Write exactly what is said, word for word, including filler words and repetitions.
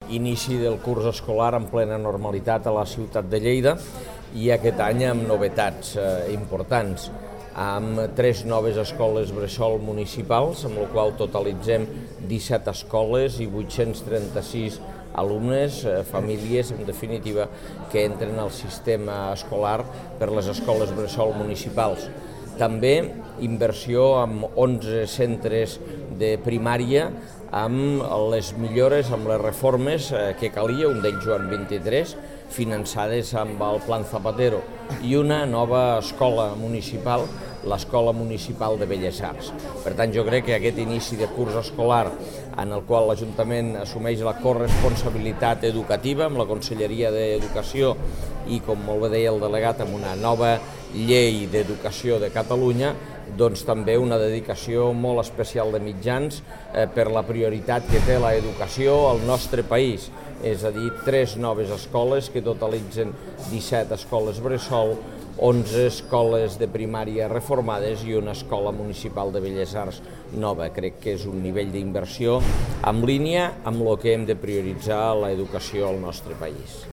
inici del curs escolar en plena normalitat a la ciutat de Lleida i aquest any amb novetats eh, importants, amb tres noves escoles bressol municipals, amb la qual totalitzem disset escoles i vuit-cents trenta-sis alumnes, eh, famílies, en definitiva, que entren al sistema escolar per les escoles bressol municipals. També inversió en onze centres de primària amb les millores, amb les reformes que calia, un d'ells Joan vint-i-tres, finançades amb el Plan Zapatero, i una nova escola municipal, l'Escola Municipal de Belles Arts. Per tant, jo crec que aquest inici de curs escolar en el qual l'Ajuntament assumeix la corresponsabilitat educativa amb la Conselleria d'Educació i, com molt bé deia el delegat, amb una nova llei d'educació de Catalunya, doncs també una dedicació molt especial de mitjans eh, per la prioritat que té l'educació al nostre país, és a dir, tres noves escoles que totalitzen disset escoles bressol, onze escoles de primària reformades i una escola municipal de Belles Arts nova. Crec que és un nivell d'inversió en línia amb el que hem de prioritzar l'educació al nostre país.